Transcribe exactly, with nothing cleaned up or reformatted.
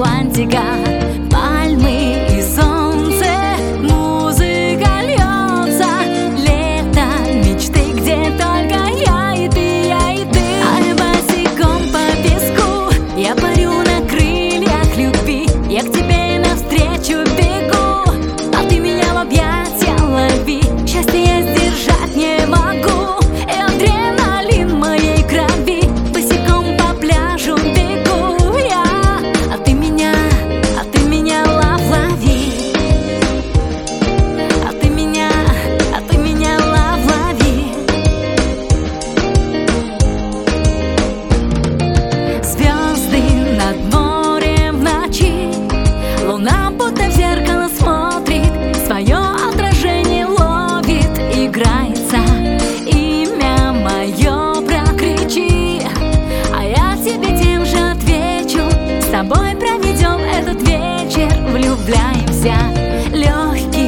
романтика, пальмы и солнце, музыка льется, лето мечты, где только я и ты, я и ты. А я босиком по песку, я парю на крыльях любви, я к тебе навстречу бегу, а ты меня в объятия лови. Счастье я сдержать не могу, и адреналин моей крови. Босиком по пляжу бегу я, а ты меня, а ты меня лав лови, а ты меня, а ты меня лав лови. Звезды над морем в ночи, луна будто в зеркало смотрит, свое отражение ловит, играется, имя мое прокричи, а я тебе тем же отвечу. С тобой проведем этот вечер, влюбляемся, легкий